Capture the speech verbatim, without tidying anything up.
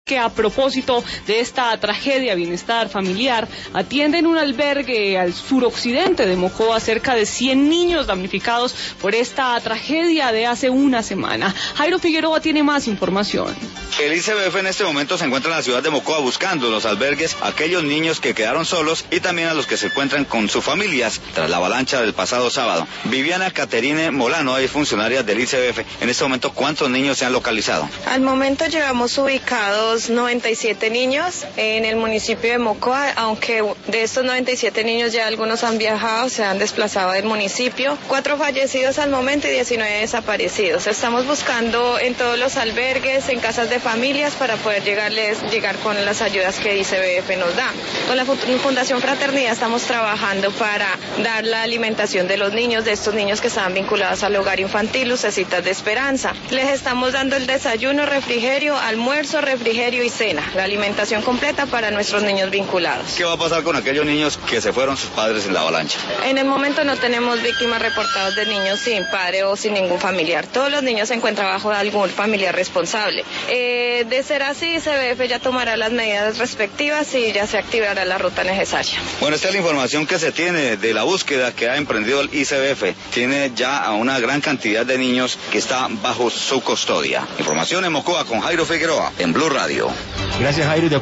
Que a propósito de esta tragedia, Bienestar Familiar atiende en un albergue al suroccidente de Mocoa cerca de cien niños damnificados por esta tragedia de hace una semana. Jairo Figueroa tiene más información. El I C B F en este momento se encuentra en la ciudad de Mocoa buscando en los albergues a aquellos niños que quedaron solos y también a los que se encuentran con sus familias tras la avalancha del pasado sábado. Viviana Caterine Molano es funcionaria del I C B F. En este momento, ¿cuántos niños se han localizado? Al momento llevamos ubicados noventa y siete niños en el municipio de Mocoa, aunque de estos noventa y siete niños ya algunos han viajado, se han desplazado del municipio. Cuatro fallecidos al momento y diecinueve desaparecidos. Estamos buscando en todos los albergues, en casas de familias para poder llegarles, llegar con las ayudas que I C B F nos da. Con la Fundación Fraternidad estamos trabajando para dar la alimentación de los niños, de estos niños que estaban vinculados al hogar infantil, Lucecitas de Esperanza. Les estamos dando el desayuno, refrigerio, almuerzo, refrigerio y cena, la alimentación completa para nuestros niños vinculados. ¿Qué va a pasar con aquellos niños que se fueron sus padres en la avalancha? En el momento no tenemos víctimas reportadas de niños sin padre o sin ningún familiar. Todos los niños se encuentran bajo algún familiar responsable. Eh, de ser así, I C B F ya tomará las medidas respectivas y ya se activará la ruta necesaria. Bueno, esta es la información que se tiene de la búsqueda que ha emprendido el I C B F. Tiene ya a una gran cantidad de niños que está bajo su custodia. Información en Mocoa con Jairo Figueroa en Blue Radio. Gracias, Jairo.